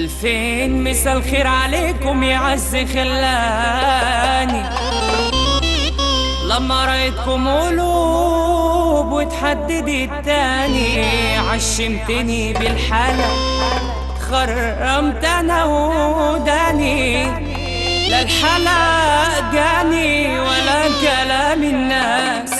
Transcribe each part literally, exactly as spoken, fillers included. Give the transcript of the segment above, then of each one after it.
ألفين مسا الخير عليكم يا عز خلاني لما رأيتكم قلوب وتحددت تاني، عشمتني بالحلا خرمت أنا وداني، لا الحلا جاني ولا كلام الناس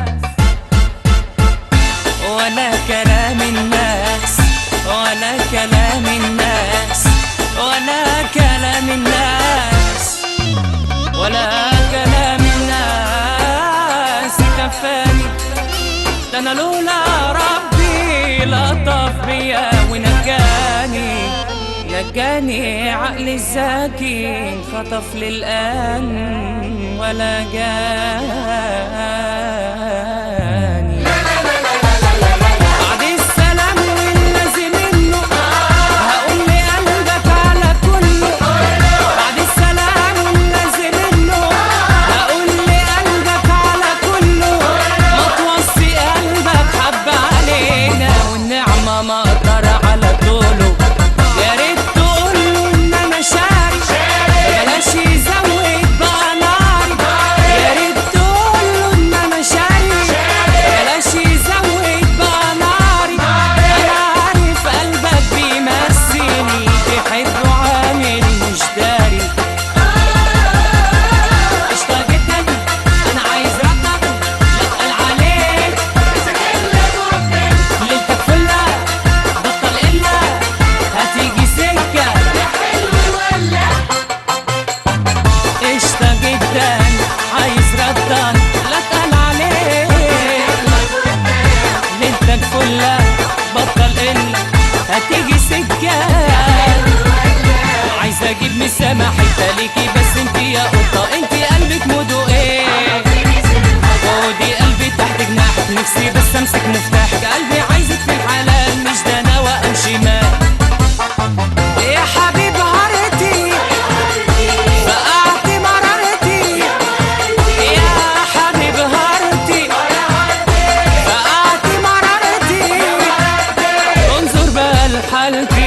ولا كلام الناس ولا كلام الناس ولا كلام الناس ولا كلام الناس كفاني. ده انا لولا ربي لطف بيا ونجاني، نجاني عقلي الذكي خطف للآن ولا جاني. هتيجي سكة عايز اجيب مسامح حتة ليكي بس انتي يا قطة انتي قلبك موده ايه؟ خدي قلبي تحت جناحك نفسي بس امسك مفتاحك، قلبي عايزك في الحلال مش ده نوى او شمال. يا حبيب هارتي فقعت مرارتي، يا حبيب هارتي فقعت مرارتي، انظر بقى لحالتي.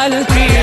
حالتي